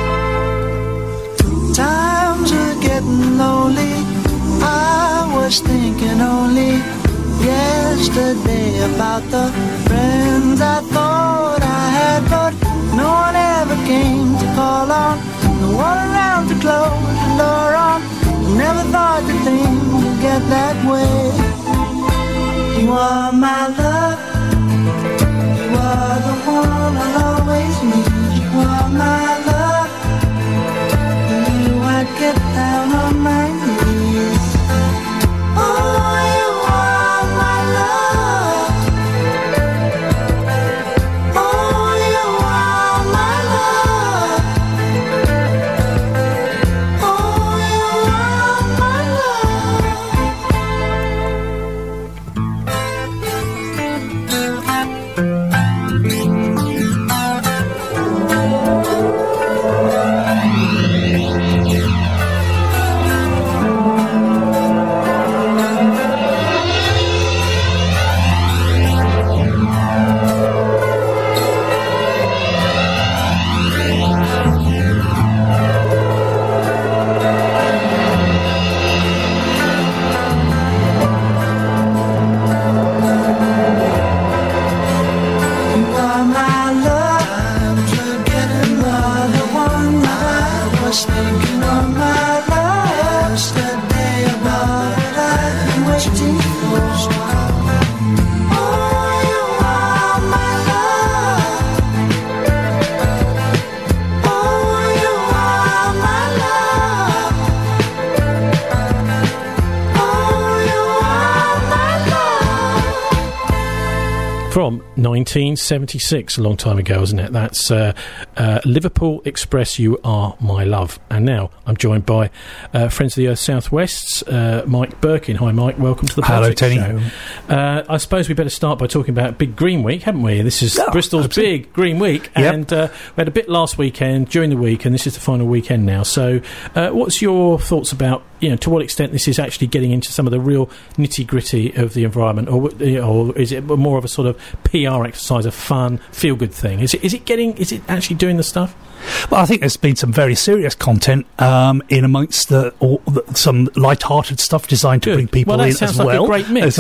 Times are getting lonely. I was thinking about the friends I thought I had, but no one ever came to call on. No one around to close the door on. Never thought the thing would get that way. You are my love. You are the one I'll always need. You are my love. For you I'd get down on my knees. Oh, you are my love. Oh, you are my love. Oh, you are my From 1976, a long time ago, isn't it? That's Liverpool Express, You Are My Love. And now I'm joined by Friends of the Earth Southwest's Mike Birkin. Hi, Mike. Welcome to the Politics Show. I suppose we better start by talking about Big Green Week, haven't we? This is Bristol's Big Green Week. Yep. And we had a bit last weekend, during the week, and this is the final weekend now. So what's your thoughts about, to what extent this is actually getting into some of the real nitty-gritty of the environment, or is it more of a sort of PR exercise, a fun, feel-good thing? Is it actually doing the stuff? Well, I think there's been some very serious content in amongst some light-hearted stuff designed to bring people in as well. That sounds like a great mix.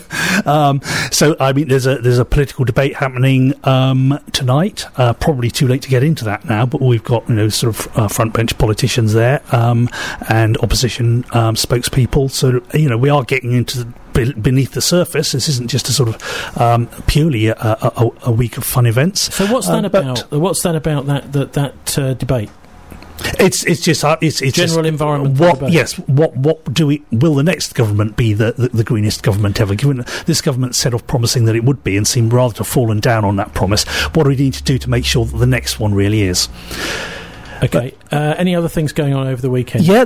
So, I mean, there's a political debate happening tonight. Probably too late to get into that now, but we've got sort of front bench politicians there and opposition spokespeople. So we are getting into beneath the surface. This isn't just a sort of purely a week of fun events. So what's that about? What's that about that debate? It's just general environment. What? Yes. What will the next government be the greenest government ever? Given this government set off promising that it would be and seemed rather to have fallen down on that promise, what do we need to do to make sure that the next one really is? Okay. Any other things going on over the weekend? Yeah,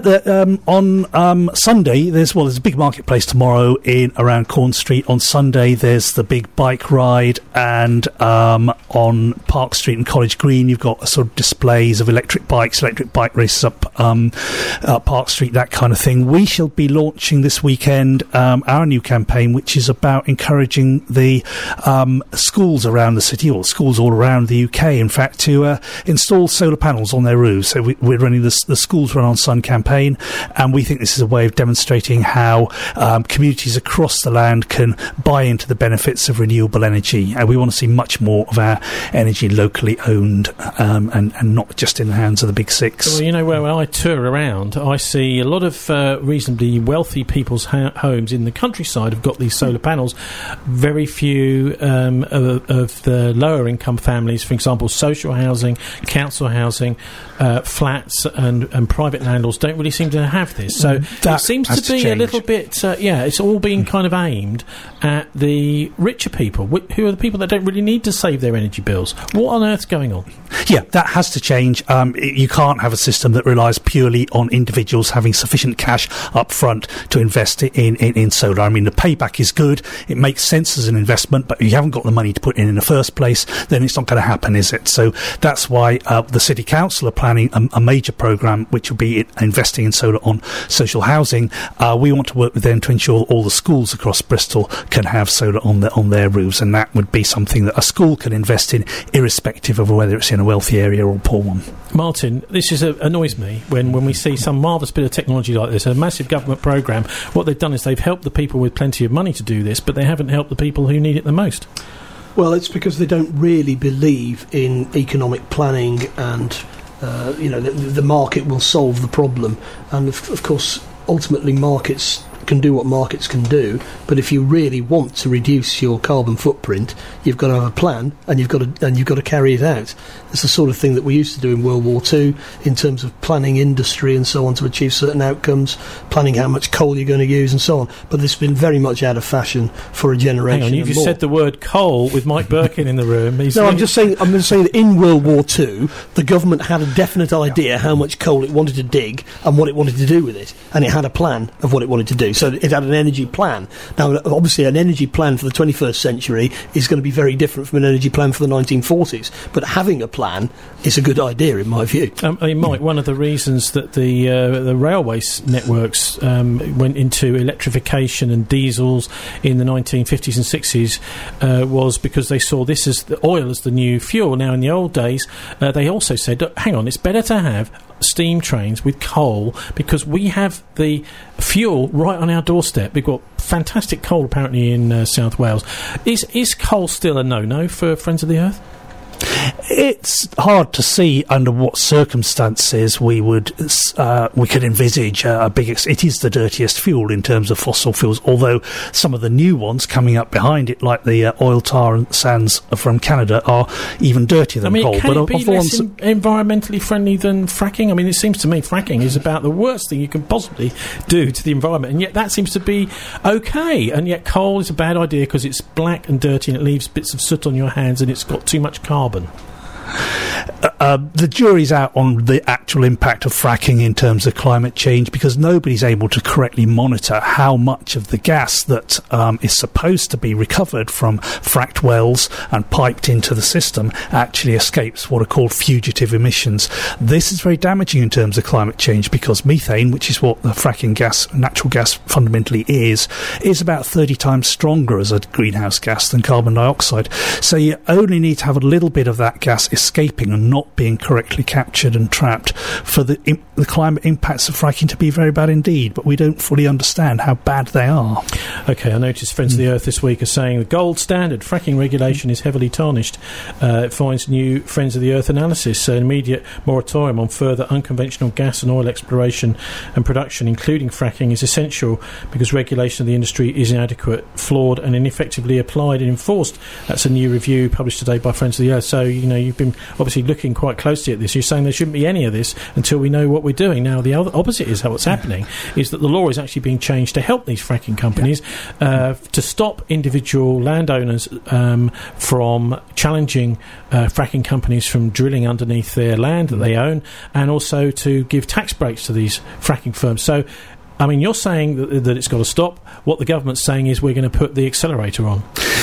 on Sunday there's a big marketplace tomorrow around Corn Street. On Sunday there's the big bike ride, and on Park Street and College Green you've got sort of displays of electric bikes, electric bike races up Park Street, that kind of thing. We shall be launching this weekend our new campaign, which is about encouraging the schools around the city, or schools all around the UK, in fact, to install solar panels on their roofs. So we're running the Schools Run on Sun campaign, and we think this is a way of demonstrating how communities across the land can buy into the benefits of renewable energy. And we want to see much more of our energy locally owned and not just in the hands of the big six. Well, when I tour around, I see a lot of reasonably wealthy people's homes in the countryside have got these solar panels. Very few of the lower income families, for example, social housing, council housing, flats and private landlords don't really seem to have this. So it seems to be a little bit, it's all being kind of aimed at the richer people, who are the people that don't really need to save their energy bills. What on earth's going on? Yeah, that has to change. You can't have a system that relies purely on individuals having sufficient cash up front to invest in solar. I mean, the payback is good. It makes sense as an investment, but if you haven't got the money to put in the first place, then it's not going to happen, is it? So that's why the City Council are planning planning a major programme which will be investing in solar on social housing. We want to work with them to ensure all the schools across Bristol can have solar on their roofs, and that would be something that a school can invest in, irrespective of whether it's in a wealthy area or a poor one. Martin, this annoys me when we see some marvellous bit of technology like this, a massive government programme. What they've done is they've helped the people with plenty of money to do this, but they haven't helped the people who need it the most. Well, it's because they don't really believe in economic planning and, the market will solve the problem. And, of course, ultimately markets can do what markets can do, but if you really want to reduce your carbon footprint, you've got to have a plan, and you've got to carry it out. It's the sort of thing that we used to do in World War II in terms of planning industry and so on to achieve certain outcomes, planning how much coal you're going to use and so on. But this has been very much out of fashion for a generation. Hang on, you've just said the word coal with Mike Birkin in the room. No, I'm just saying that in World War II, the government had a definite idea how much coal it wanted to dig and what it wanted to do with it, and it had a plan of what it wanted to do. So it had an energy plan. Now, obviously, an energy plan for the 21st century is going to be very different from an energy plan for the 1940s. But having a plan is a good idea, in my view. Mike, one of the reasons that the railway networks went into electrification and diesels in the 1950s and 60s was because they saw this as the oil as the new fuel. Now, in the old days, they also said, hang on, it's better to have steam trains with coal because we have the fuel right on our doorstep. We've got fantastic coal apparently in South Wales. Is coal still a no-no for Friends of the Earth? It's hard to see under what circumstances we could envisage a big. It is the dirtiest fuel in terms of fossil fuels. Although some of the new ones coming up behind it, like the oil tar sands from Canada, are even dirtier than coal. Can it be less environmentally friendly than fracking? I mean, it seems to me fracking is about the worst thing you can possibly do to the environment, and yet that seems to be okay. And yet coal is a bad idea because it's black and dirty and it leaves bits of soot on your hands and it's got too much carbon. The jury's out on the actual impact of fracking in terms of climate change because nobody's able to correctly monitor how much of the gas that is supposed to be recovered from fracked wells and piped into the system actually escapes what are called fugitive emissions. This is very damaging in terms of climate change because methane, which is what the fracking gas, natural gas fundamentally is about 30 times stronger as a greenhouse gas than carbon dioxide. So you only need to have a little bit of that gas escaping and not being correctly captured and trapped for the climate impacts of fracking to be very bad indeed, but we don't fully understand how bad they are. OK, I noticed Friends of the Earth this week are saying the gold standard fracking regulation is heavily tarnished. It finds new Friends of the Earth analysis, an immediate moratorium on further unconventional gas and oil exploration and production, including fracking, is essential because regulation of the industry is inadequate, flawed and ineffectively applied and enforced. That's a new review published today by Friends of the Earth. So, you've been obviously looking quite closely at this. You're saying there shouldn't be any of this until we know what we're doing. Now, the other opposite is what's happening is that the law is actually being changed to help these fracking companies to stop individual landowners from challenging fracking companies from drilling underneath their land that they own, and also to give tax breaks to these fracking firms. So, I mean, you're saying that it's got to stop. What the government's saying is we're going to put the accelerator on.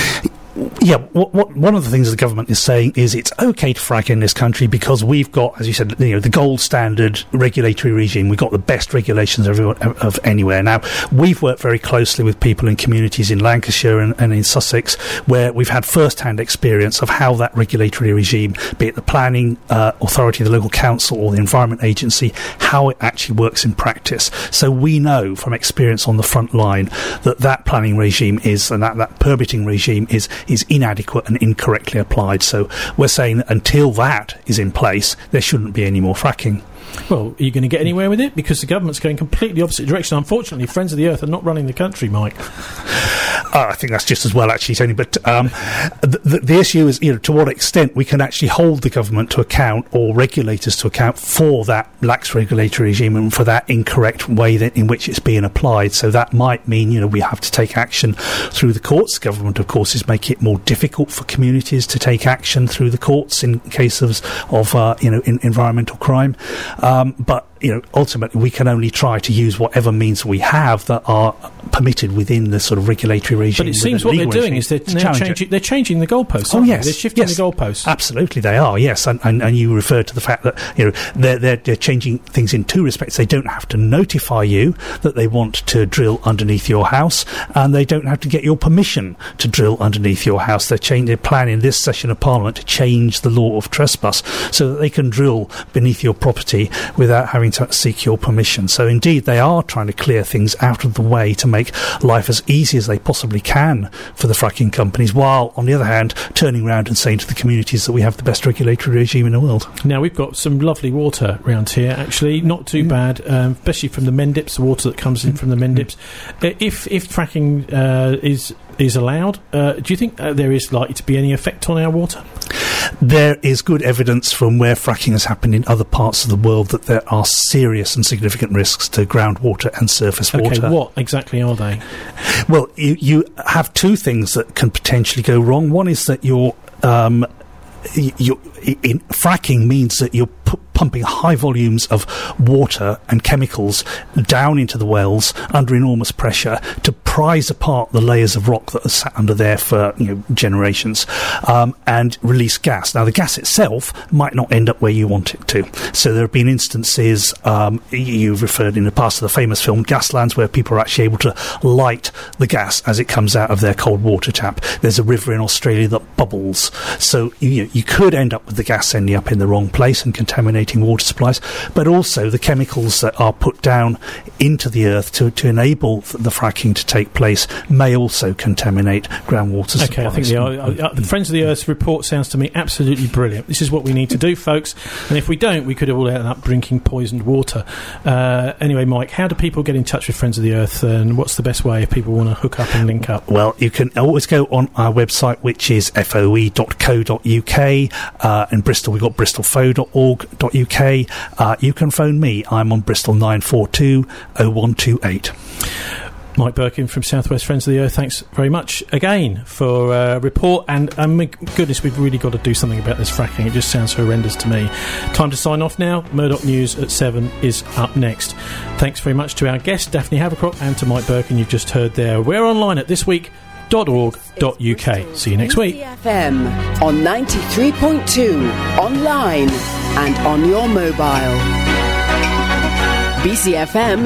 Yeah, one of the things the government is saying is it's okay to frack in this country because we've got, as you said, the gold standard regulatory regime. We've got the best regulations of anywhere. Now, we've worked very closely with people in communities in Lancashire and in Sussex where we've had first-hand experience of how that regulatory regime, be it the planning authority, the local council or the environment agency, how it actually works in practice. So we know from experience on the front line that planning regime is, and that permitting regime is inadequate and incorrectly applied. So we're saying that until that is in place, there shouldn't be any more fracking. Well, are you going to get anywhere with it? Because the government's going completely opposite direction. Unfortunately, Friends of the Earth are not running the country, Mike. I think that's just as well, actually, Tony. But the issue is, to what extent we can actually hold the government to account or regulators to account for that lax regulatory regime and for that incorrect way in which it's being applied. So that might mean, we have to take action through the courts. The government, of course, is making it more difficult for communities to take action through the courts in cases of environmental crime. But ultimately we can only try to use whatever means we have that are permitted within the sort of regulatory regime. But it seems what they're doing is they're changing the goalposts. Oh, yes. They're shifting the goalposts. Absolutely, they are, yes. And you referred to the fact that, you know, they're changing things in two respects. They don't have to notify you that they want to drill underneath your house, and they don't have to get your permission to drill underneath your house. They're planning this session of Parliament to change the law of trespass so that they can drill beneath your property without having to seek your permission. So indeed, they are trying to clear things out of the way to make life as easy as they possibly can for the fracking companies, while, on the other hand, turning around and saying to the communities that we have the best regulatory regime in the world. Now, we've got some lovely water around here, actually, not too bad, especially from the Mendips, the water that comes in from the Mendips. If fracking is allowed, do you think there is likely to be any effect on our water? There is good evidence from where fracking has happened in other parts of the world that there are serious and significant risks to groundwater and surface water. Okay, what exactly are they? Well, you have two things that can potentially go wrong. One is that fracking means that you're pumping high volumes of water and chemicals down into the wells under enormous pressure to prise apart the layers of rock that are sat under there for generations, and release gas. Now, the gas itself might not end up where you want it to. So there have been instances, you've referred in the past to the famous film Gaslands, where people are actually able to light the gas as it comes out of their cold water tap. There's a river in Australia that bubbles. So you could end up with the gas ending up in the wrong place and contaminating water supplies, but also the chemicals that are put down into the earth to enable the fracking to take place may also contaminate groundwater supplies. Okay, I think the Friends of the Earth report sounds to me absolutely brilliant. This is what we need to do, folks, and if we don't, we could all end up drinking poisoned water. Anyway, Mike, how do people get in touch with Friends of the Earth, and what's the best way if people want to hook up and link up? Well, you can always go on our website, which is foe.co.uk. In Bristol, we've got bristolfoe.org.uk. You can phone me. I'm on Bristol 942 0128. Mike Birkin from Southwest Friends of the Earth, thanks very much again for a report, and goodness, we've really got to do something about this fracking. It just sounds horrendous to me. Time to sign off now. Murdoch News at 7 is up next. Thanks very much to our guest, Daphne Havercroft, and to Mike Birkin you've just heard there. We're online at thisweek.org.uk. See you next week. BCFM on 93.2, online and on your mobile. BCFM